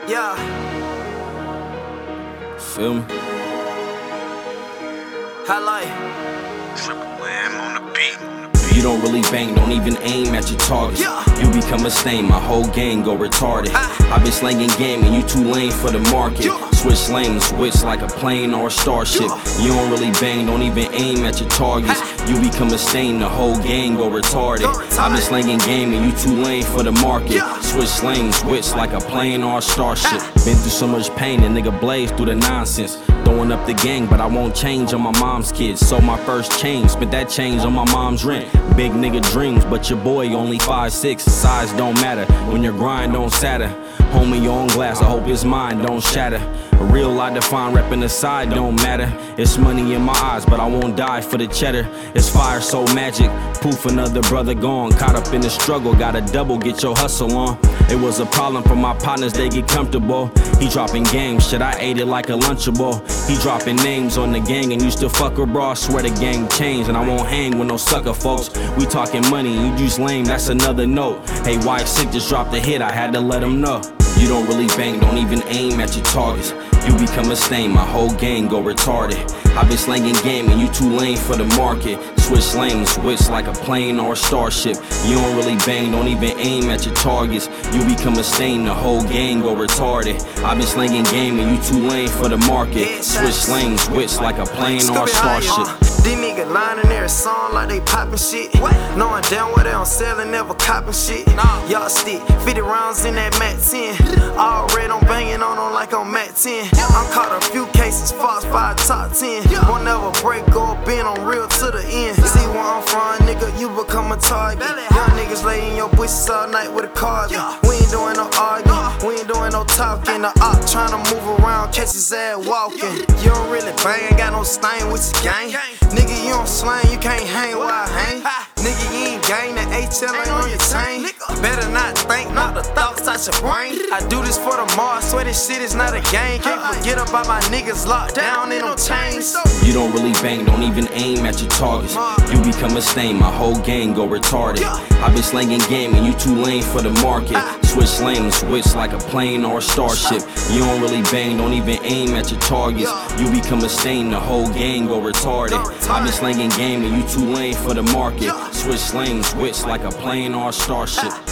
Yeah. Feel me? Highlight. Triple M on the beat. You don't really bang, don't even aim at your targets. Yeah. You become a stain, my whole gang go retarded. I've been slanging game and you too lame for the market. Yeah. Switch lanes, switch like a plane or a starship. Yeah. You don't really bang, don't even aim at your targets. You become a stain, the whole gang go retarded. I've been slanging game and you too lame for the market. Yeah. Switch lanes, switch like a plane or a starship. Been through so much pain, a nigga blaze through the nonsense. Throwing up the gang, but I won't change on my mom's kids. Sold my first chain, spent that change on my mom's rent. Big nigga dreams, but your boy only 5'6". Size don't matter when your grind don't sadder. Homie, your own glass, I hope his mind don't shatter. A real I define, reppin' the side don't matter. It's money in my eyes, but I won't die for the cheddar. It's fire so magic, poof, another brother gone. Caught up in the struggle, gotta double, get your hustle on. It was a problem for my partners, they get comfortable. He dropping games, shit, I ate it like a Lunchable. He dropping names on the gang and used to fuck her, bro. I swear the game changed and I won't hang with no sucker folks. We talking money, you just lame, that's another note. Hey, Wife Sick just dropped a hit, I had to let him know. You don't really bang, don't even aim at your targets. You become a stain, my whole gang go retarded. I've been slanging game and you too lame for the market. Switch lanes, switch like a plane or a starship. You don't really bang, don't even aim at your targets. You become a stain, the whole gang go retarded. I've been slanging game and you too lame for the market. Switch lanes, switch like a plane or a starship. These niggas lying in their song like they poppin' shit. Knowing damn well they don't sell and never coppin' shit. Y'all stick 50 rounds in that Mac 10. Already I'm banging on them like I'm Mac 10. I'm caught a few cases, Fox 5 top 10. Won't never break or bend, I'm real to the end. See where I'm from, nigga, you become a target. Young niggas lay in your bushes all night with a carbon. We ain't doing no arguing, we ain't doing no talking. The op tryna move around, catch his ass walking. You don't really bang, got no stain with your gang. Nigga, you don't slang, you can't hang where I hang. Nigga, you ain't gang, the HL ain't on your chain. Better not think, knock the thoughts out your brain. I do this for the Mars, swear this shit is not a game. Can't forget about my niggas locked down in them chains. You don't really bang, don't even aim at your targets. You become a stain, my whole gang go retarded. I've been slanging game and you too lame for the market. Switch lanes, switch like a plane or a starship. You don't really bang, don't even aim at your targets. You become a stain, the whole gang go retarded. I've been slanging game and you too lame for the market. Switch lanes, switch like a plane or a starship.